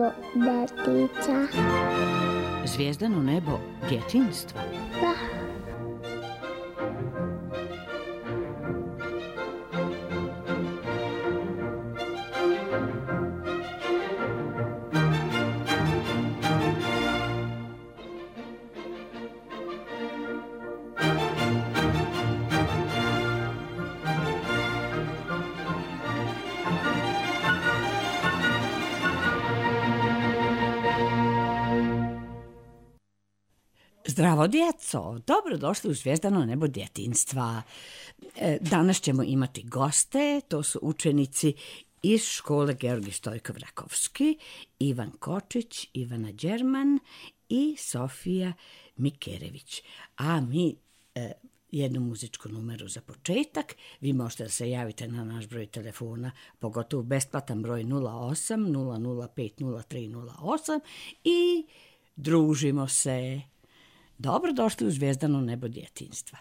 nebo djetica. Zvijezdano nebo djetinjstva. Da. Zdravo djeco, dobrodošli u Zvijezdano nebo djetinjstva. Danas ćemo imati goste, to su učenici iz škole Georgij Stojkov Rakovski, Ivan Kočić, Ivana Đerman i Sofija Mikerević. A mi jednu muzičku numeru za početak. Vi možete da se javite na naš broj telefona, pogotovo besplatan broj 08 005 0308 i družimo se. Dobrodošli u Zvijezdano nebo djetinjstva.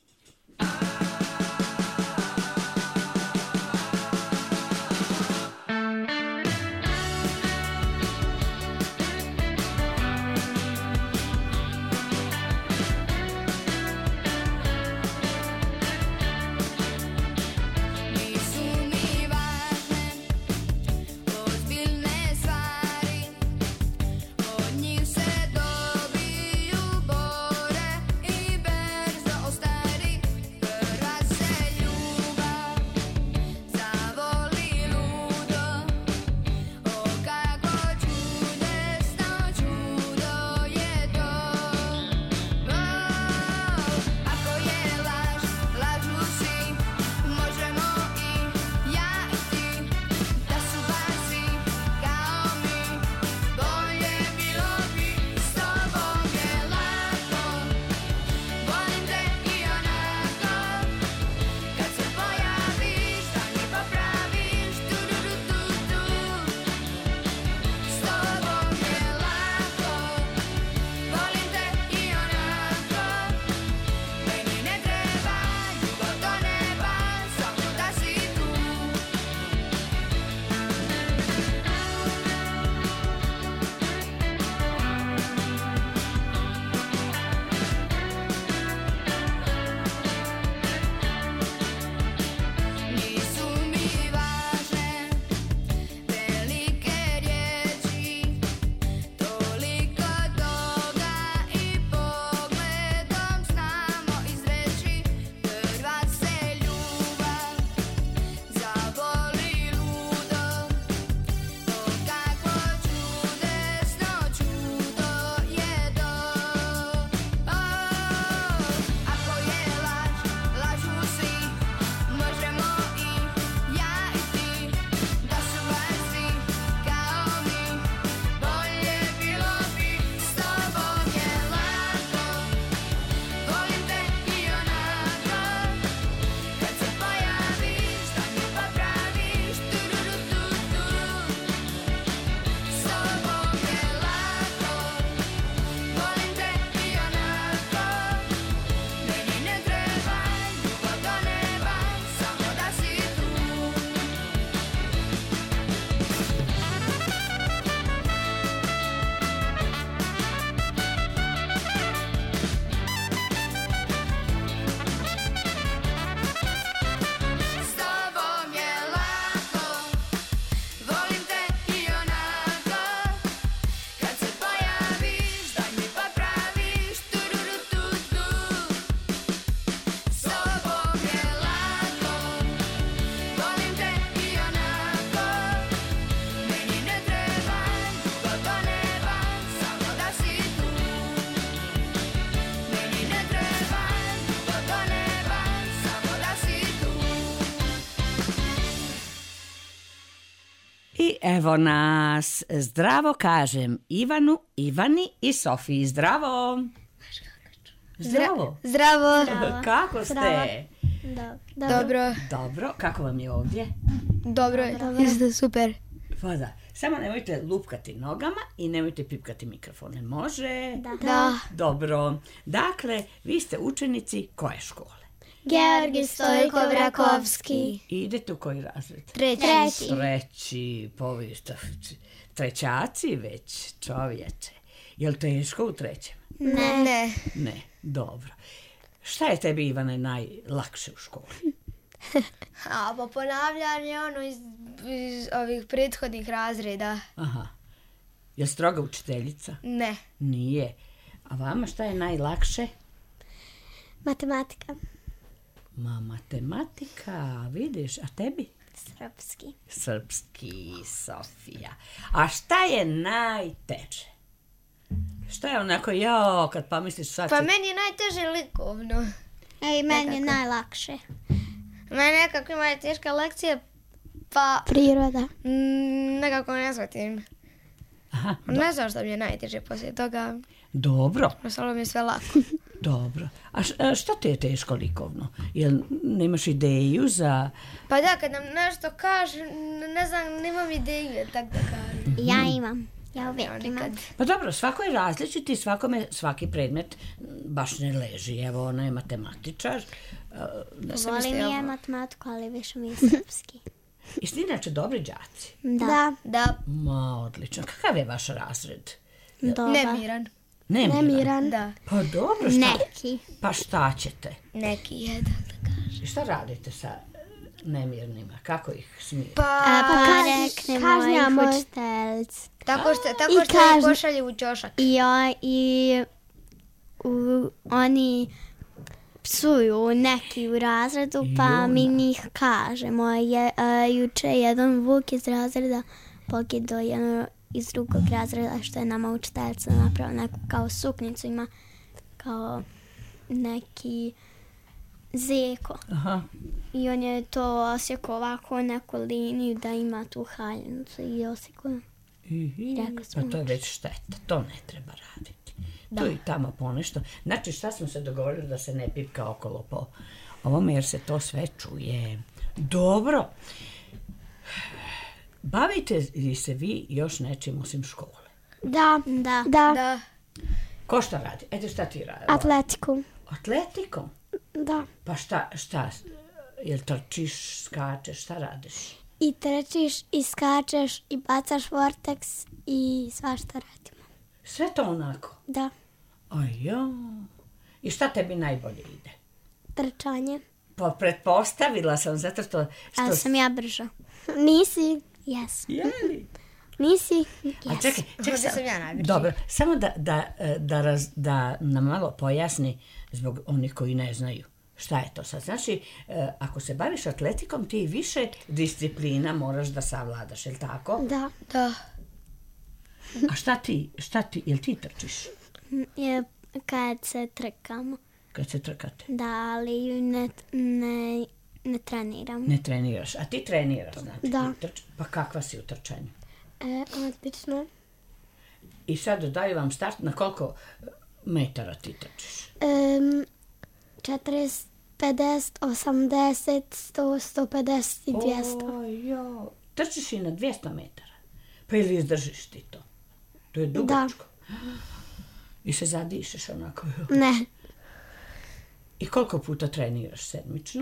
I evo nas, zdravo kažem Ivanu, Ivani i Sofiji. Zdravo. Zdravo. Zdravo. Kako ste? Dobro. Dobro. Kako vam je ovdje? Dobro. Jeste super. Pa da. Samo nemojte lupkati nogama i nemojte pipkati mikrofone. Može? Da. Dobro. Dakle, vi ste učenici koje škole? Georgij Stojkov Rakovski. I idete u koji razred? Treći. Treći, trećaci već, čovječe. Jel teško u trećem? Ne. Ne, dobro. Šta je tebi, Ivane, najlakše u školi? Pa ponavljanje iz ovih prethodnih razreda. Aha. Je stroga učiteljica? Ne. Nije. A vama šta je najlakše? Matematika. Matematika, vidiš, a tebi? Srpski. Srpski, Sofija. A šta je najteže? Šta je onako, kad pomisliš sad... Pa meni je najteže likovno. Meni je najlakše. Meni nekako ima teška lekcija, pa Priroda. nekako ne shvatim. Aha, Ne znam što mi je najteže poslije toga. dobro. Ostalo mi je sve lako. Dobro. A što ti je teško likovno? Jel nemaš ideju za... Pa da, kad nam nešto kaže, ne znam, nemam ideju, tako da kažem. Ja imam. Ja uvijek imam. Pa dobro, svako je različiti, svakome svaki predmet baš ne leži. Evo, ona je matematičar. Volim je matematiku, ali više mi je srpski. I ste inače dobri đaci? Da. Ma, odlično. Kakav je vaš razred? Dobar. Nemiran. Nemiran? Da. Pa dobro, šta? Neki. Pa šta ćete? Neki je, da kažem. I šta radite sa nemirnima? Kako ih smirite? Pa Kažnjamo učiteljicu. tako što ih pošalje u ćošak. Oni psuju neki u razredu, pa mi njih kažemo. Juče jedan Vuk iz razreda pokidao jedno iz drugog razreda što je nama učiteljica napravila neku kao suknicu, ima kao neki zeko. Aha. I on je to osjekao ovako neku liniju da ima tu haljnicu i osjekao. Pa to je već šteta, to ne treba raditi. Tu i tamo ponešto. Znači, šta smo se dogovorili da se ne pipka okolo po ovome, jer se to sve čuje. Dobro. Bavite li se vi još nečim osim škole? Da. Ko šta radi? Eto, šta ti radi? Atletiku. Atletikom? Da. Pa šta? Jel trčiš, skačeš, šta radiš? I trčiš, i skačeš, i bacaš vorteks, i svašta radimo. Sve to onako? Da. Ajo. I šta tebi najbolje ide? Trčanje. Pa pretpostavila sam, zato što... Ali sam ja brža. Nisi? Jes. Jeli? Nisi? A Jes. čekaj, Možda sam ja najbrži. dobro, samo da nam malo pojasni zbog onih koji ne znaju. Šta je to sad? Znači, ako se baviš atletikom, ti više disciplina moraš da savladaš, je li tako? Da. A šta ti, jel ti trčiš Kad se trkamo. kad se trkate? Da, ali ne treniram. Ne treniraš, a ti treniraš, znači? Da. Pa kakva si u trčanju? Odlično. I sad daju vam start, na koliko metara ti trčiš? 40, 50, 80, 100, 150 i 200. Ojo, trčiš i na 200 metara. Pa ili izdržiš ti to? To je dugačko. I se zadišeš onako. Ne. I koliko puta treniraš sedmično?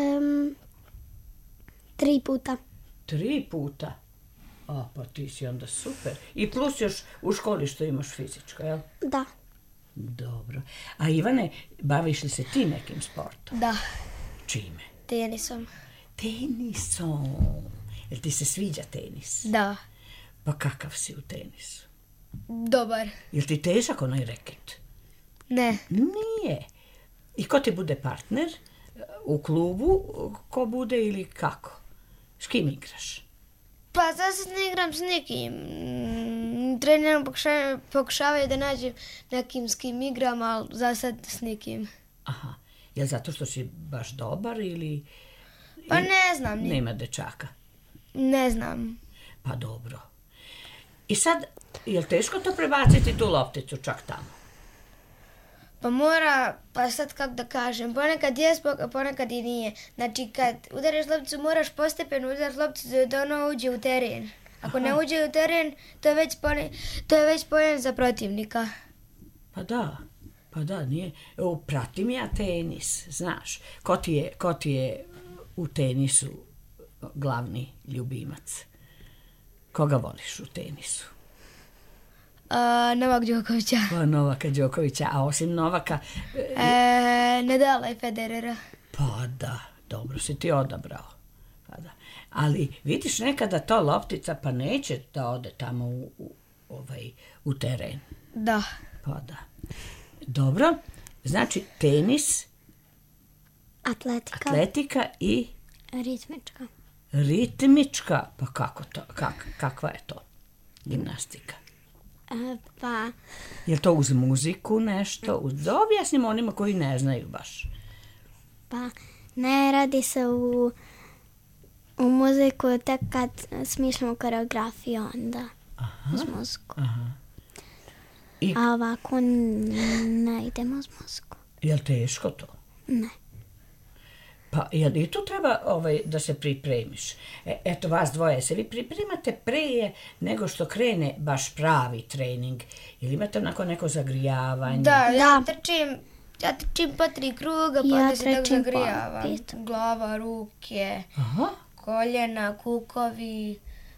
3 puta. 3 puta? A, pa ti si onda super. I plus još u školi što imaš fizičko, jel? Da. Dobro. A Ivane, baviš li se ti nekim sportom? Da. Čime? Tenisom. Tenisom. Jel ti se sviđa tenis? Da. Pa kakav si u tenisu? Dobar. Jel ti težak onaj reket? Ne. Nije. I ko ti bude partner? U klubu? Ko bude ili kako? S kim igraš? Pa sad ne igram s nikim. Trener pokušavaju da nađem nekim s kim igram, ali za sad s nikim. Aha. Jel zato što si baš dobar ili... Pa ne znam. Nema dečaka? Ne znam. Pa dobro. I sad, jel teško to prebaciti tu lopticu čak tamo? Pa mora, pa sad kako da kažem, ponekad je ponekad i nije. Znači kad udariš lopticu moraš postepeno udariti lopticu da ona uđe u teren. Ako ne uđe u teren, to je već poen za protivnika. Pa da, nije. Pratim ja tenis, znaš. Ko ti je u tenisu glavni ljubimac? Koga voliš u tenisu? Novak Đokovića. Pa Novaka Đokovića, a osim Novaka... Nadala i Federera. Pa da, dobro si ti odabrao. Pa da. Ali vidiš nekada to loptica pa neće da ode tamo u teren. Da. Pa da. Dobro, znači tenis, atletika i Ritmička. pa kako to, kakva je to gimnastika? Pa Je to uz muziku nešto? Da objasnimo onima koji ne znaju baš. Pa ne radi se u muziku, tek kad smišljamo koreografiju, onda uz muziku. A ovako ne idemo uz muziku. Je li teško to? Ne. Pa jel i tu treba da se pripremiš? Eto vas dvoje, se vi pripremate prije nego što krene baš pravi trening? Ili imate onako neko zagrijavanje? Da, ja trčim po 3 kruga, pa onda se tako zagrijavam. Glava, ruke, koljena, kukovi.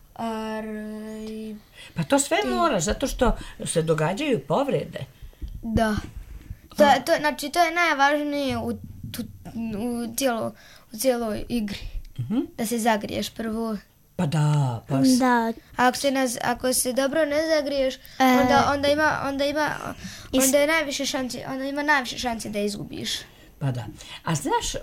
Pa to sve moraš, zato što se događaju povrede. Da. Znači, to je najvažnije u cijeloj igri. Da se zagriješ prvo. Pa da. Da. Ako se dobro ne zagriješ, onda ima najviše šanse da izgubiš. Pa da. A znaš,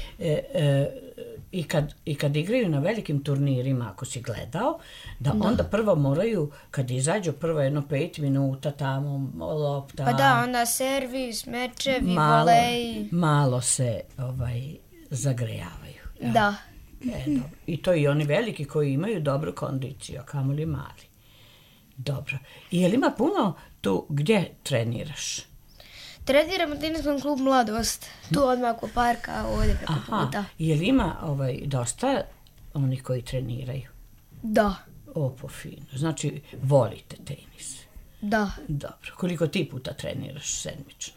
i kad igraju na velikim turnirima, ako si gledao, da onda prvo moraju, kad izađu prvo 5 minuta tamo, lopta... Pa da, onda servis, mečevi, volej... Malo se zagrejavaju. Ja? Da. Dobro. I to i oni veliki koji imaju dobru kondiciju, a kamoli mali. Dobro. I je li ima puno tu gdje treniraš? Treniram u teniskom klubu Mladost. Tu odmah oko parka, ovdje preko puta. Je li ima dosta onih koji treniraju? Da. Po fino. Znači, volite tenis? Da. Dobro. Koliko ti puta treniraš sedmično?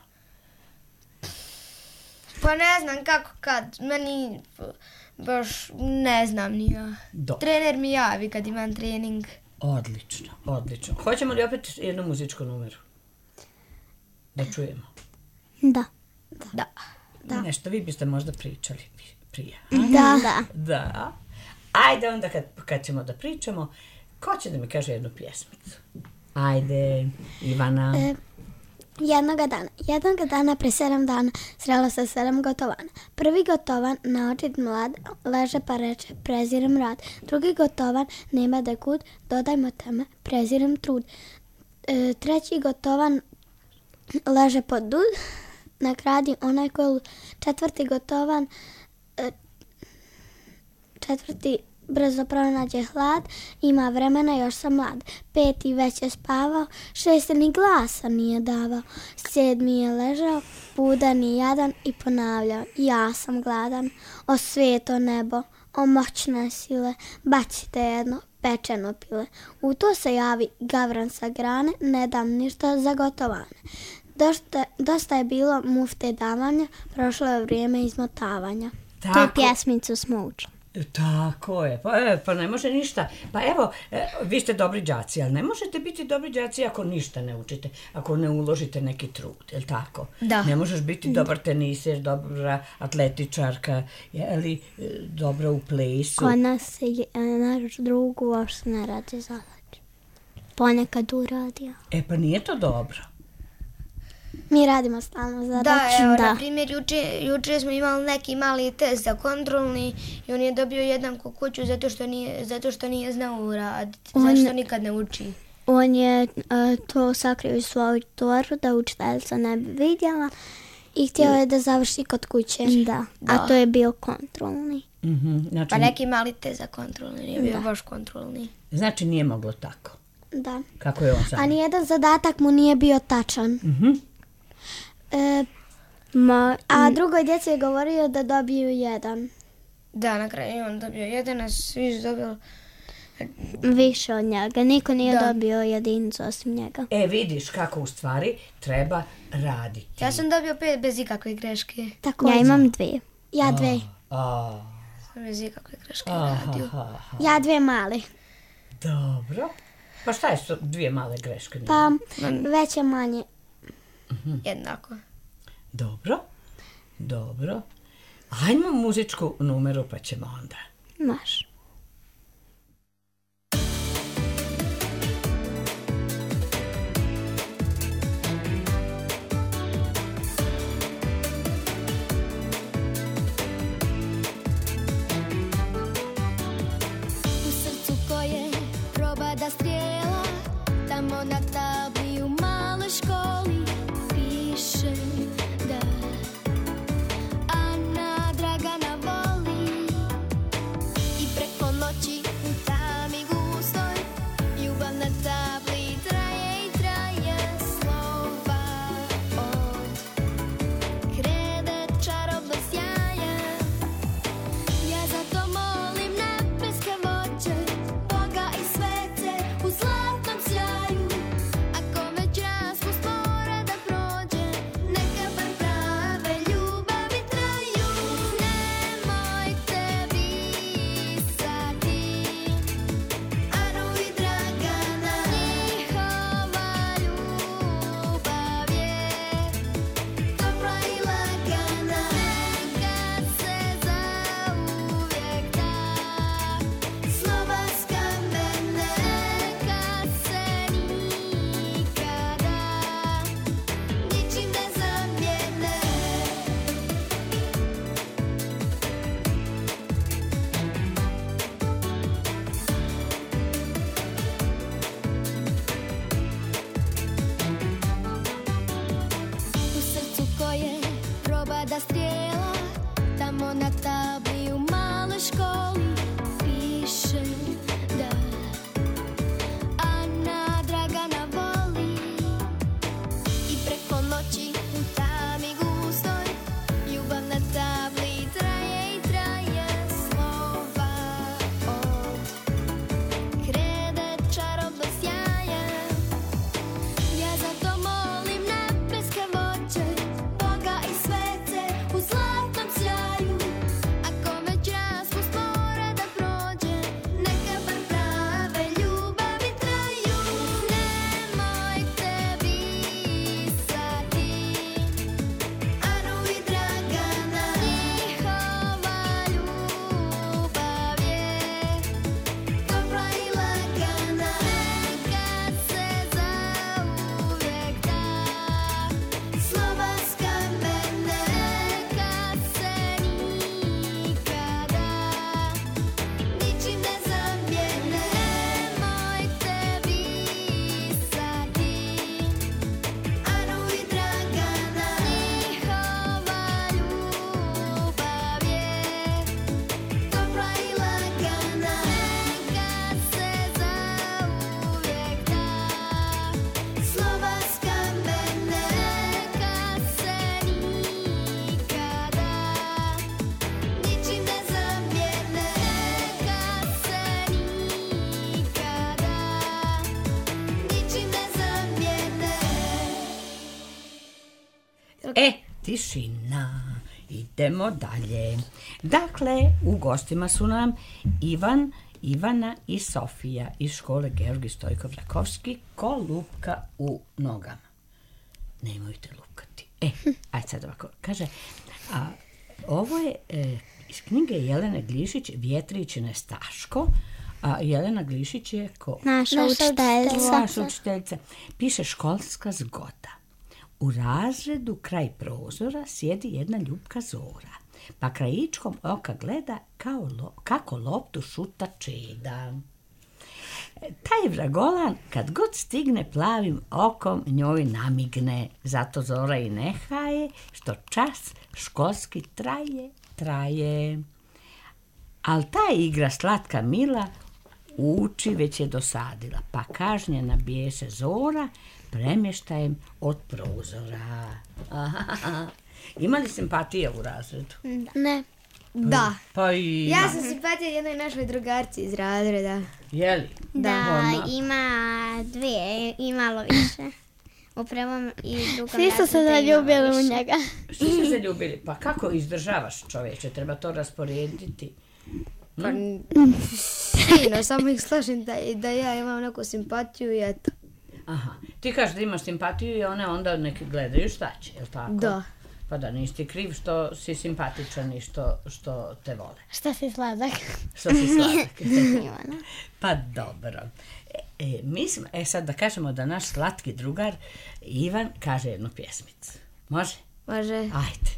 Pa ne znam kako kad. Meni baš ne znam ni ja. Trener mi javi kad imam trening. Odlično. Hoćemo li opet jednu muzičku numeru? Da čujemo. Da. Nešto vi biste možda pričali prije. Da. Ajde onda kad ćemo da pričamo, ko će da mi kaže jednu pjesmicu? Ajde, Ivana. Jednoga dana pre 7 dana srelo se 7 gotovana. Prvi gotovan, naočit mlad, leže pa reče, prezirem rad. Drugi gotovan, nema da kud, dodajmo teme, prezirem trud. Treći gotovan, leže pod dud, nagradi onaj koji lud. Četvrti gotovan, četvrti brzo pronađe hlad, ima vremena, još sam mlad. Peti već je spavao, šesti ni glasa nije davao. Sedmi je ležao, budan i jadan i ponavljao, ja sam gladan. O sveto nebo, o moćne sile, bacite jedno pečeno pile. U to se javi gavran sa grane, ne dam ništa zagotovane. Dosta je bilo mufte davanja, prošlo je vrijeme izmotavanja. Tu pjesmicu smo učili. Tako je, pa ne može ništa. Pa evo, vi ste dobri đaci, ali ne možete biti dobri đaci ako ništa ne učite, ako ne uložite neki trud, je li tako? Da. Ne možeš biti dobar teniser, dobra atletičarka, je li dobra u plesu. Kod nas naš drug uopšte ne radi zadaće. Ponekad uradio. Pa nije to dobro. Mi radimo stalno zadaću. Da, evo, na primjer, jučer smo imali neki mali test za kontrolni i on je dobio 1 kukuću zato što nije znao uraditi, zato što nikad ne uči. On je to sakrio u svoju toru da učiteljica ne bi vidjela i htio je da završi kod kuće. Da. A to je bio kontrolni. Znači, pa neki mali test za kontrolni, nije bio baš kontrolni. Znači nije moglo tako. Da. Kako je on sam? A nijedan zadatak mu nije bio tačan. A drugoj djeci je govorio da dobiju 1. Da, na kraju on dobio 1, a svi su dobili više od njega. Niko nije dobio 1 osim njega. Vidiš kako u stvari treba raditi. Ja sam dobio 5 bez ikakve greške. Ja imam 2. Ja 2. Sam bez ikakve greške radio. Ja 2 male. Dobro. Pa šta je su dvije male greške? Pa veće manje. Jednako. Dobro. Ajmo muzičku numeru pa ćemo onda. Maš. U srcu koje proba da strijela, tamo na tabli u maloj školi piše da Ana Dragana voli. I preko noći u tami gustoj ljubav na tabli traje i traje. Slova od krede čarobno sjaje. Ja zato molim nebeske voće, Boga i svece u zlatnom sjaju. Ako već raspust mora da prođe, neka bar prave ljubavi traju. Nemojte pisati Anu i Dragana, njihova ljubav je topla i lagana. Neka se zauvijek da slova skamene, neka se nikada ničim ne zamijene. U srcu koje proba da strijela, tamo na tabli u maloj školi piše da Ana Dragana voli. I preko noći u tami gustoj ljubav na tabli traje i traje. Slova od krede čarobno sjaje. Ja zato molim nebeske voće, Boga i svece u zlatnom sjaju. Ako već raspust mora da prođe, neka bar prave ljubavi traju. Nemojte pisati Anu i Dragana, njihova ljubav je topla i lagana. Neka se zauvijek da slova skamene, neka se nikada ničim ne zamijene. Nemojte pisati Anu i Dragana, njihova ljubav je topla i lagana. Neka se zauvijek da slova skamene, neka se nikada ničim ne zamijene. Neka se nikada ničim ne zamijene. Tišina. Idemo dalje. Dakle, u gostima su nam Ivana i Sofija iz škole Georgij Stojkov Rakovski. Ko lupka u nogama? Nemojte lupkati. Ajde sad ovako. Kaže, ovo je iz knjige Jelene Glišić, Vjetričine Staško. A Jelena Glišić je Naša učiteljica. Naša učiteljica. Piše školska zgoda. U razredu kraj prozora sjedi jedna ljupka Zora, pa krajičkom oka gleda kako loptu šuta Čeda. Taj vragolan kad god stigne plavim okom njoj namigne, zato Zora i nehaje što čas školski traje. Al ta igra slatka mila uči već je dosadila, pa kažnjena biješe Zora premještajem od prozora. Ima li simpatija u razredu? Ne. Da. Pa i... Ja sam simpatija jednoj našoj drugarci iz razreda. Je li? Da, ima dvije i malo više. U prvom i drugom Svi su se zaljubili u njega. Svi su zaljubili. Pa kako izdržavaš, čoveče? Treba to rasporediti. fino, samo ih slažem da ja imam neku simpatiju i eto. Aha, ti kažeš da imaš simpatiju i one onda neki gledaju šta će, je li tako? Da. Pa da, nisi ti kriv što si simpatičan i što te vole. Šta si sladak? Što si sladak. Pa dobro. Sad da kažemo da naš slatki drugar Ivan kaže jednu pjesmicu. Može? Može. Ajde.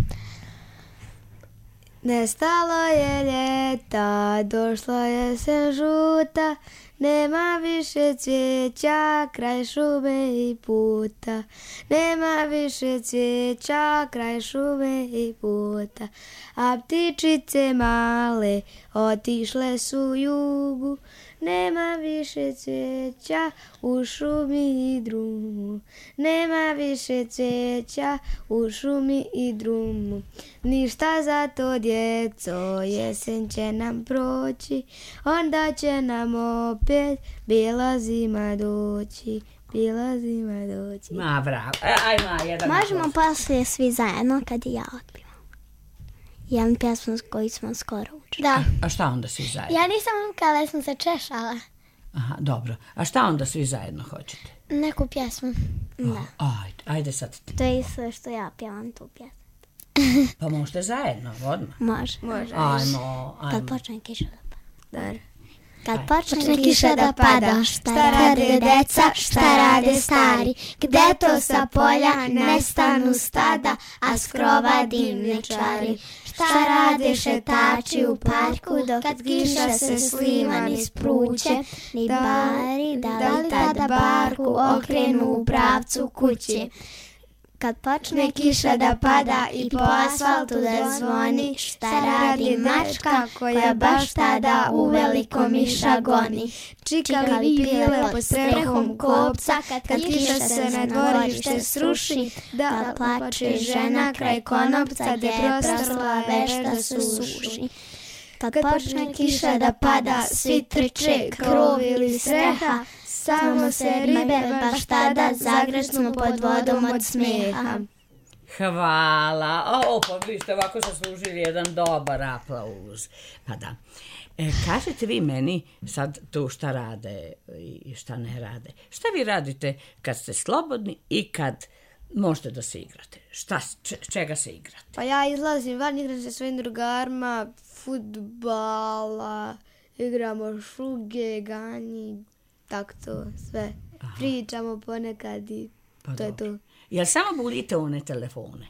Nestalo je ljeta, došla je se žuta, nema više cvijeća kraj šume i puta. Nema više cvijeća kraj šume i puta. A ptičice male otišle su jugu. Nema više cvijeća u šumi i drumu. Nema više cvijeća u šumi i drumu. Ništa za to, djeco, jesen će nam proći. Onda će nam opet bijela zima doći. Bijela zima doći. Ma, bravo. Jedan Možemo poslije svi zajedno kad i ja otpivam. Jedan pjesmu koju smo skoro učili. Da. A šta onda svi zajedno? Ja nisam ukala, ja sam se češala. Aha, dobro. A šta onda svi zajedno hoćete? Neku pjesmu. Ajde sad ti. To je sve što ja pjevam tu pjesmu. Pa možete zajedno, odmah. Može. Ajmo. Kad počne kiša da pada. Dar. Kad počne kiša da pada, šta rade deca, šta rade stari? Gde to sa polja nestanu stada, a s krova dimnjačari? Šta rade šetači u parku, dok kad kiša se sliva niz pruće, ni bari, da li tada barku okrenu u pravcu kuće? Kad počne kiša da pada i po asfaltu da zvoni, šta radi mačka koja baš tada u veliko miša goni? Čikali pile pod strehom kopca, kad kiša se na dvorište sruši, da plače žena kraj konopca gdje prostorla veš da se suši. Kad počne kiša da pada, svi trče, krov ili streha, samo se ribe baš tada zagresnu pod vodom od smijeha. Hvala. Pa vi ste ovako zaslužili jedan dobar aplauz. Pa da. Kažete vi meni sad tu šta rade i šta ne rade. Šta vi radite kad ste slobodni i kad možete da se igrate? Čega se igrate? Pa ja izlazim van, igram se svojim drugarima, fudbala, igramo šuge, ganji, tako to sve. Aha. Pričamo ponekad i to je to. Jel samo bulite one telefone?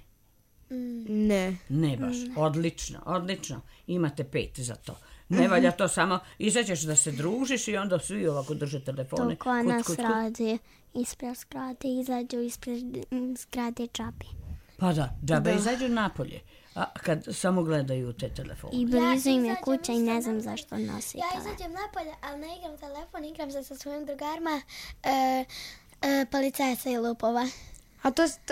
Ne. Ne baš. Odlično. Imate 5 za to. Ne valja to samo, izađeš da se družiš i onda svi ovako drže telefone. To ko nas radi ispred zgrade, izađu ispred zgrade džabe. Pa da, džabe izađu napolje, a kad samo gledaju te telefone. I blizu im je kuća i ne znam zašto nosi telefon. Ja izađem napolje, ali ne igram telefon, igram se sa svojim drugarima policajaca i lupova. A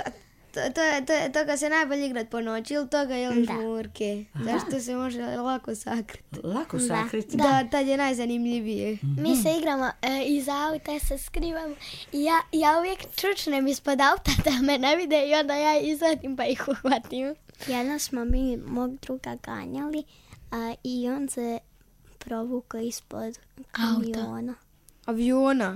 toga se najbolje igrat po noći ili toga ili žmurke. Zašto se može lako sakriti. Lako sakriti? Da, tad je najzanimljivije. Mi se igramo iz auta, se skrivamo i ja uvijek čučnem ispod auta da me ne vide i onda ja izvadim pa ih uhvatim. Jedno smo mi mog druga ganjali i on se provukao ispod kamiona. Aviona?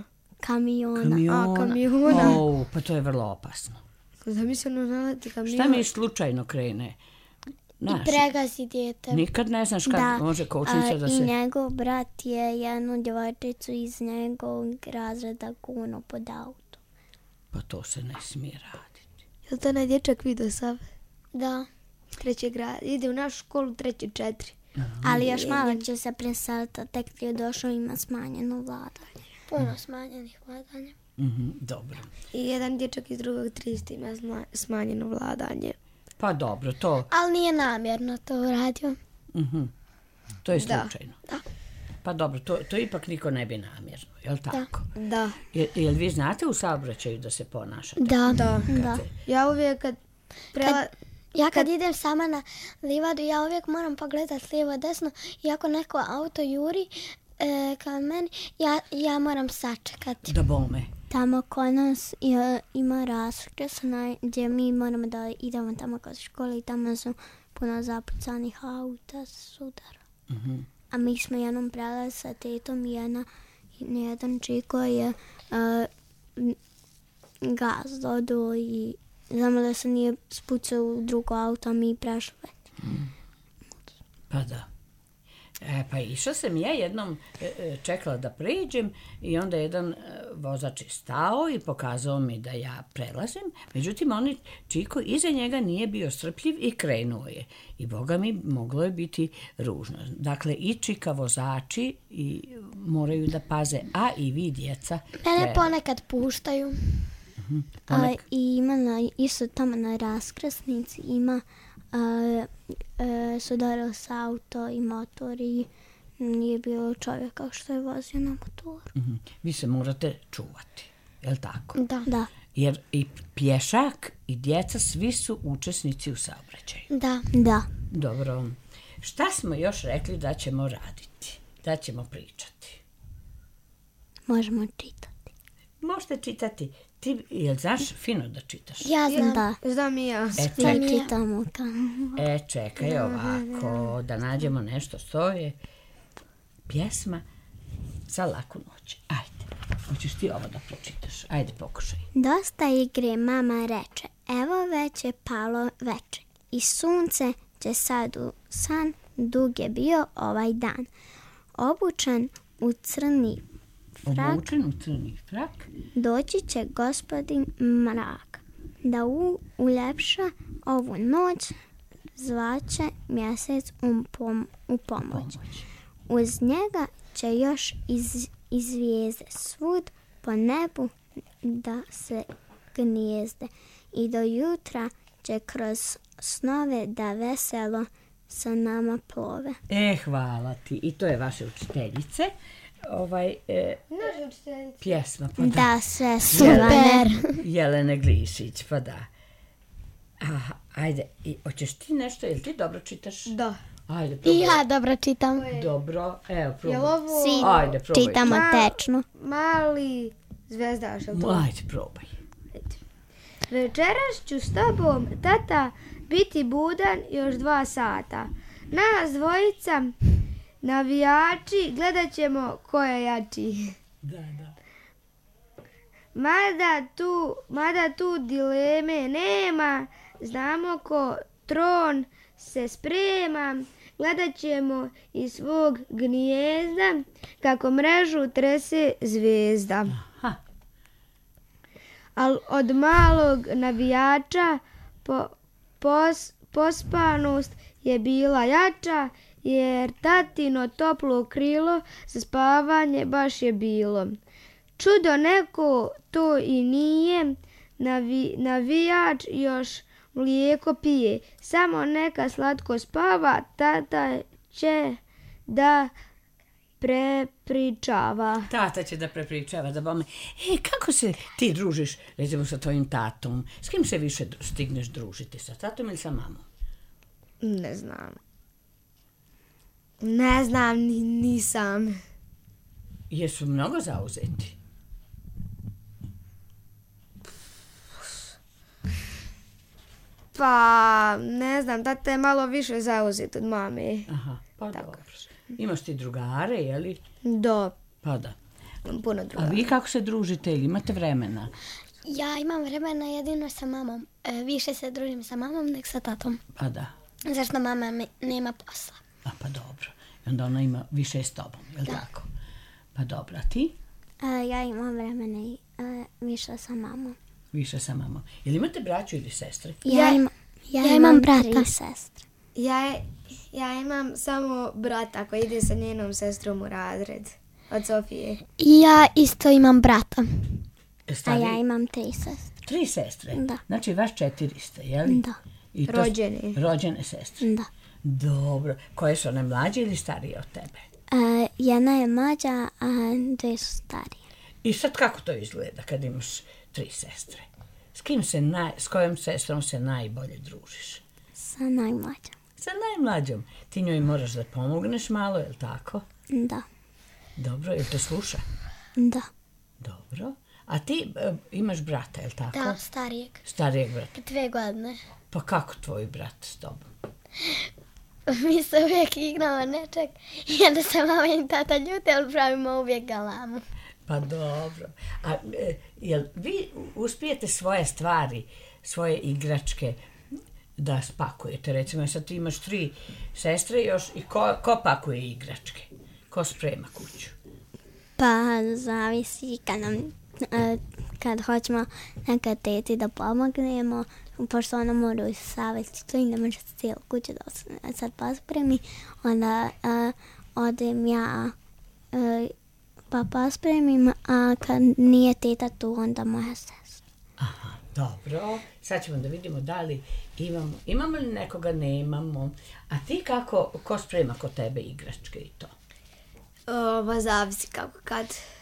Kamiona. Pa to je vrlo opasno. Zamisleno naleti kamion. Šta mi slučajno krene? I pregazi dijete. Nikad ne znaš kad može kočnica da se... I njegov brat je jednu djevojčicu iz njegovog razreda guno pod auto. Pa to se ne smije raditi. Je li to onaj dječak vidio sav? Da. 3. grad. Ide u našu školu 3. 4. Ali još malo će se preseliti, tek je došao ima smanjeno vladanje. Puno smanjenih vladanja. Dobro. I jedan dječak iz 2. 3. ima smanjeno vladanje. Pa dobro, to... Ali nije namjerno to uradio. To je slučajno. Da. Pa dobro, to ipak niko ne bi namjerno, je li tako? Da. Jel vi znate u saobraćaju da se ponašate? Da. Ja uvijek kad idem sama na livadu, ja uvijek moram pogledati lijevo desno i ako neko auto juri ka meni, ja moram sačekati. Da bome. Tamo kod nas ima raskres gdje mi moramo da idemo tamo kod škole i tamo su puno zapucanih auta s udara. a mi smo jednom prelazili sa tetom i jedan čiko je gaz dodao i znamo da se nije spucao u drugo auto, a mi prešli. Pa da. Pa išla sam ja jednom, čekala da pređem i onda jedan vozač je stao i pokazao mi da ja prelazim. Međutim, on čiko iza njega nije bio strpljiv i krenuo je. I boga mi, moglo je biti ružno. Dakle, i čika vozači moraju da paze, a i vi djeca. Mene ponekad puštaju. I ima isto tamo na raskrsnici ima sudarilo se auto i motor i nije bilo čovjeka što je vozio na motoru. Vi se morate čuvati, je li tako? Da. Jer i pješak i djeca svi su učesnici u saobraćaju. Da. Dobro. Šta smo još rekli da ćemo raditi? Da ćemo pričati? Možemo čitati. Možete čitati. Ti, jel znaš fino da čitaš? Ja znam. Da. Znam i ja. Čitamo Čekaj ovako, da nađemo nešto. To je pjesma za laku noć. Ajde, hoćeš ti ovo da pročitaš. Ajde, pokušaj. Dosta igre, mama reče, evo već je palo veče i sunce će sad u san, dug je bio ovaj dan. Obučen u crni frak, doći će gospodin mrak, da uljepša ovu noć, zvaće mjesec u pomoć. Uz njega će još iz zvijezde svud po nebu da se gnijezde i do jutra će kroz snove da veselo sa nama plove. Hvala ti. I to je vaše učiteljice. Naša učiteljica. Pjesma, pa Da, sve super. Jelene Glišić, pa da. Ajde, hoćeš ti nešto, jel ti dobro čitaš? Da. Ajde, probaj. I ja dobro čitam. Dobro, evo, probaj. Jel ovo Svi Ajde, probaj. čitamo tečno. mali zvezdaš? Jel to? Ajde, probaj. Večeras ću s tobom, tata, biti budan još 2 sata. Nas dvojica navijači, gledat ćemo ko je jači. Da. Mada tu dileme nema, znamo ko tron se sprema, gledat ćemo iz svog gnijezda, kako mrežu trese zvezda. Aha. Al od malog navijača pospanost je bila jača, jer tatino toplo krilo za spavanje baš je bilo. Čudo neko to i nije, navijač još mlijeko pije, samo neka slatko spava, tata će da prepričava. Tata će da prepričava, da bome. Kako se ti družiš, recimo, sa tvojim tatom? S kim se više stigneš družiti, sa tatom ili sa mamom? Ne znam, nisam. Jesu mnogo zauzeti? Pa, ne znam, tata je malo više zauzet od mame. Aha, pa dobro. Imaš ti drugare, jeli? Da, Pa da. puno A drugara. vi kako se družite ili imate vremena? Ja imam vremena jedino sa mamom. Više se družim sa mamom nego sa tatom. Pa da. Zašto mama nema posla. Pa dobro. I onda ona ima više s tobom, jel tako? Pa dobro, a ti? Ja imam vremena i više sa mamom. Više sa mamom. Jel imate braću ili sestre? Ja imam brata. 3 sestre. Ja imam samo brata koji ide sa njenom sestrom u razred. Od Sofije. Ja isto imam brata. A ja imam 3 sestre. 3 sestre? Da. Znači vas 4 ste, jeli? Da. I to Rođene. Rođene sestre? Da. Dobro. Koje su one mlađe ili starije od tebe? Jedna je mlađa, a 2 su starije. I sad kako to izgleda kad imaš 3 sestre? S kojom sestrom se najbolje družiš? Sa najmlađom. Sa najmlađom. Ti njoj moraš da pomogneš malo, je li tako? Da. Dobro, jel te sluša? Da. Dobro. A ti imaš brata, je li tako? Da, starijeg. Starijeg brata. 2 godine. Pa kako tvoj brat s tobom? mi se uvijek igramo nečeg i onda se mama i tata ljute, ali pravimo uvijek galamu. Pa dobro. A jel vi uspijete svoje stvari, svoje igračke da spakujete? Recimo, sad ti imaš 3 sestre još i ko pakuje igračke? Ko sprema kuću? Pa zavisi kad hoćemo nekad teti da pomognemo, pošto ona mora u savjeti i ne može cijelu kuću da sad pospremi, onda odem ja pa pospremim, a kad nije teta tu, onda moja sestra. Aha, dobro. Sad ćemo da vidimo da li imamo li nekoga, nemamo. A ti ko sprema kod tebe igračke i to? Ma zavisi kako kad.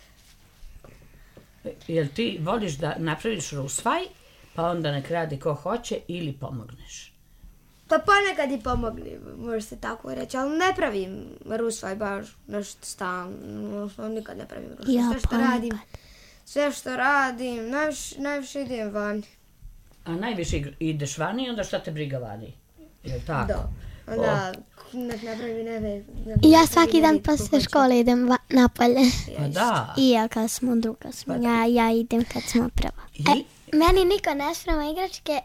Jel ti voliš da napraviš rusvaj, pa onda nek radi ko hoće ili pomogneš? Pa ponekad i pomogli, može se tako reći, ali ne pravim rusvaj baš nešto stalno, nikad ne pravim rusvaj. Ja Sve što radim, najviše idem vani. A najviše ideš vani, onda šta te briga vani? Jel tako? Da, onda nek napravim Ja svaki dan poslije škole idem napolje. Pa da. I ja kad smo druga smo, ja idem kad smo prva. Meni niko ne sprema igračke,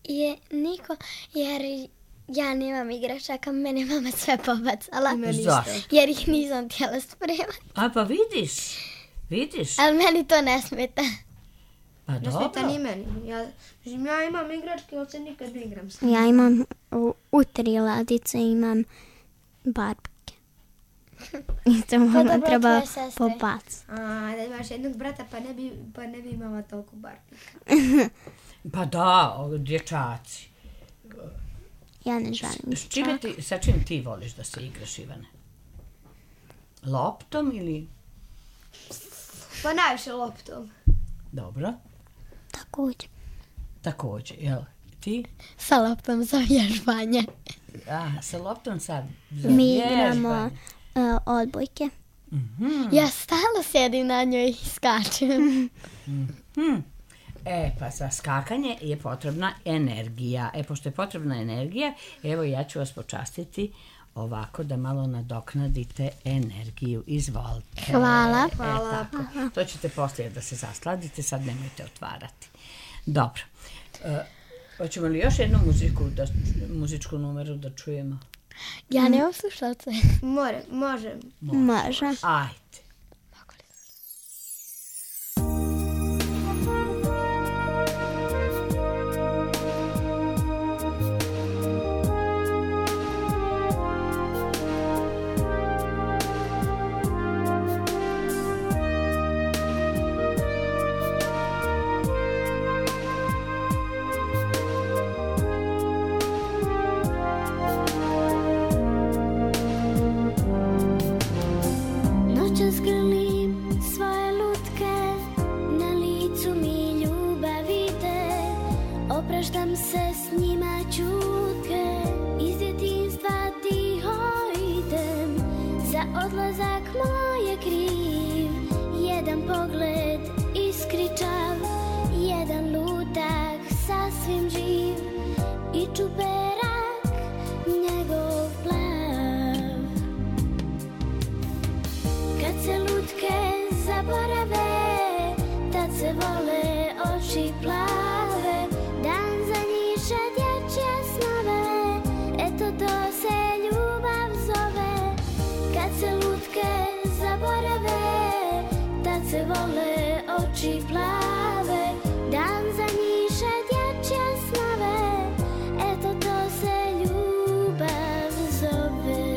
jer ja nemam igračaka, mene mama sve pobacala. Jer ih nisam htjela spremati. A pa vidiš. Ali meni to ne smeta. Pa ne dobro. smeta ni meni. Ja imam igračke, ali se nikad ne igram s njima. Ja imam u 3 ladice, imam barbike. I to mama treba pobaciti. Da imaš jednog brata, pa ne bi imala toliko barbika. Pa da, dječaci. Ja ne želim. Sa čim ti voliš da se igraš, Ivane? Loptom ili? Pa najviše loptom. Dobro. Također, jel? Ti? Sa loptom za vježbanje. Sa loptom sad za Mi vježbanje. igramo odbojke. Ja stalno sjedim na njoj i skačem. Pa za skakanje je potrebna energija. Pošto je potrebna energija, evo ja ću vas počastiti ovako da malo nadoknadite energiju. Izvolite. Hvala. Tako. To ćete poslije da se zasladite, sad nemojte otvarati. Dobro. Hoćemo li još jednu muzičku numeru da čujemo? Ja nemam slušalce. Može. Ajde. Opraštam se s njima čutke, iz djetinjstva tiho idem, za odlazak moj je kriv, jedan pogled iskričav, jedan lutak sasvim živ i čuperak njegov plav. Kad se lutke zaborave, tad se vole oči plave, dan zanjiše dječje snove, eto to se ljubav zove. Kad se lutke zaborave, tad se vole oči plave, dan zanjiše dječje snove, eto to se ljubav zove.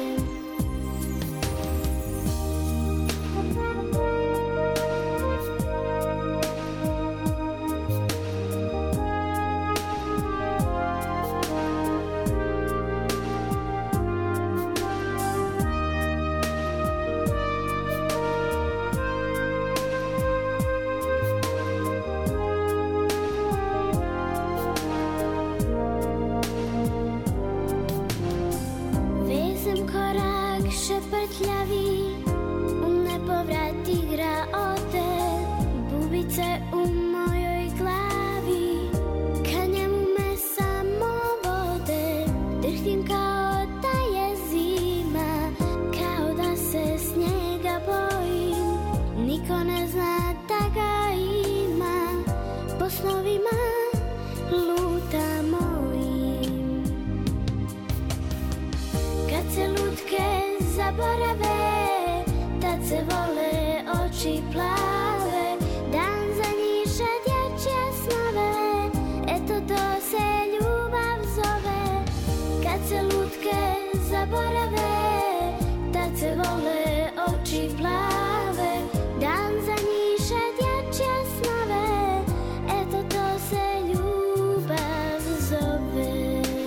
Šeprtljavi, u nepovrat igra ode, bubice u mojoj glavi, ka njemu me samo vode, drhtim kao taj zaborave, tad se vole oči plave, dan zanjiše dječje snove, eto to se ljubav zove. Kad se lutke zaborave, tad se vole oči plave, dan zanjiše dječje snove, eto to se ljubav zove.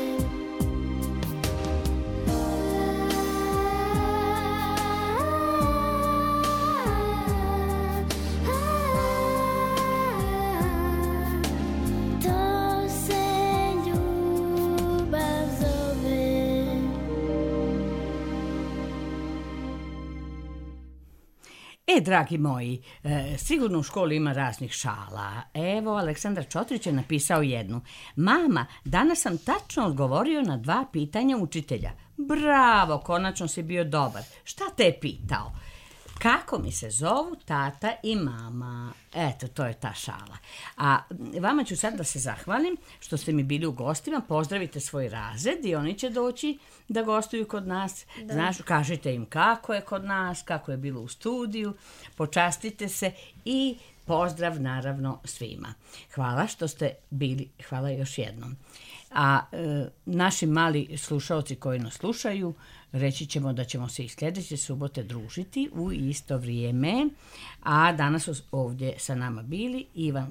To se ljubav zove. Dragi moji, sigurno u školi ima raznih šala. Evo, Aleksandar Čotrić je napisao jednu. Mama, danas sam tačno odgovorio na 2 pitanja učitelja. Bravo, konačno si bio dobar. Šta te je pitao? Kako mi se zovu tata i mama? Eto, to je ta šala. A vama ću sad da se zahvalim što ste mi bili u gostima. Pozdravite svoj razred i oni će doći da gostuju kod nas. Znaš, kažite im kako je kod nas, kako je bilo u studiju. Počastite se i pozdrav naravno svima. Hvala što ste bili. Hvala još jednom. A naši mali slušaoci koji nas slušaju, reći ćemo da ćemo se i sljedeće subote družiti u isto vrijeme. A danas su ovdje sa nama bili Ivan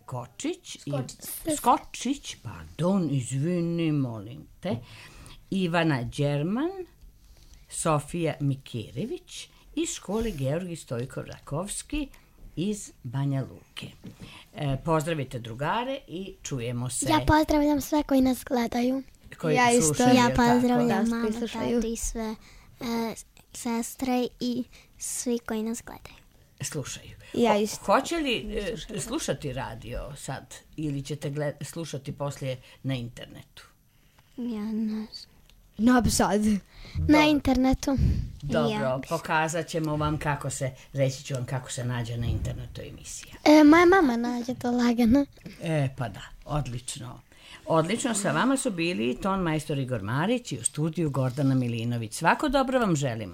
Skočić, izvini, molim te, Ivana Đerman, Sofija Mikirević iz škole Georgij Stojkov Rakovski iz Banja Luke. Pozdravite drugare i čujemo se. Ja pozdravljam sve koji nas gledaju. Ja isto. slušaju, Ja jel tako? pozdravljam Da, mamu, svi slušaju. tatu i sve sestre i svi koji nas gledaju. Slušaju. Ja isto. Hoće li slušati radio sad ili ćete slušati poslije na internetu? Ja ne znam. Napsad. Na internetu. Dobro, Ja. pokazat ćemo vam reći ću vam kako se nađe na internetu emisija. Moja mama nađe to lagano. Pa da, odlično. Odlično, sa vama su bili ton majstor Igor Marić i u studiju Gordana Milinović. Svako dobro vam želimo.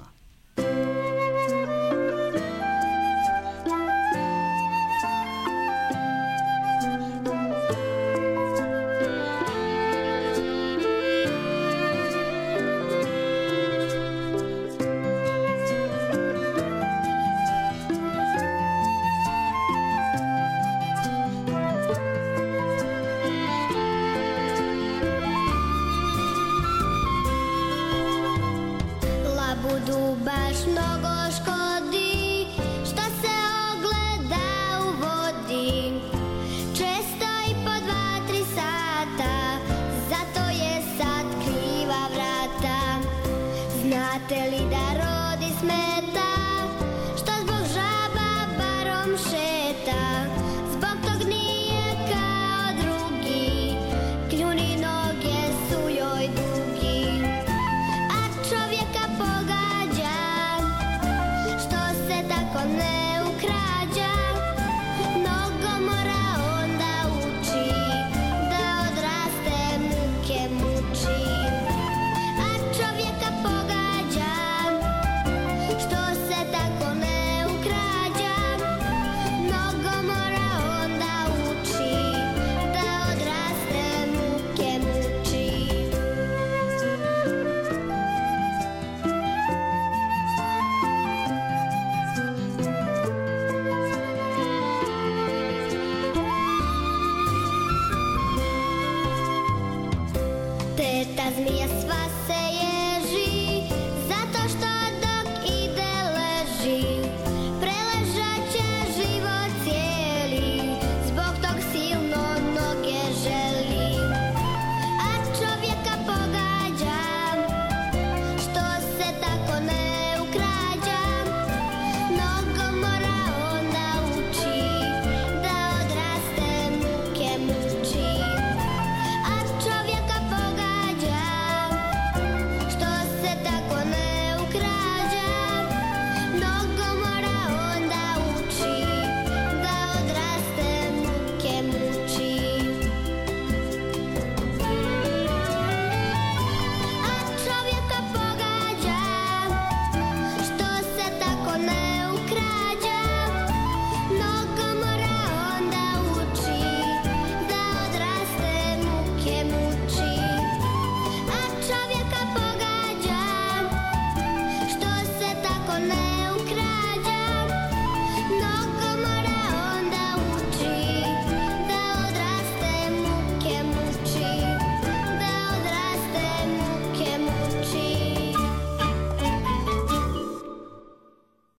Labudu baš mnogo škodi, što se ogleda u vodi. Često i po 2-3 sata, zato je sad kriva vrata. Znate li da rodi smeta?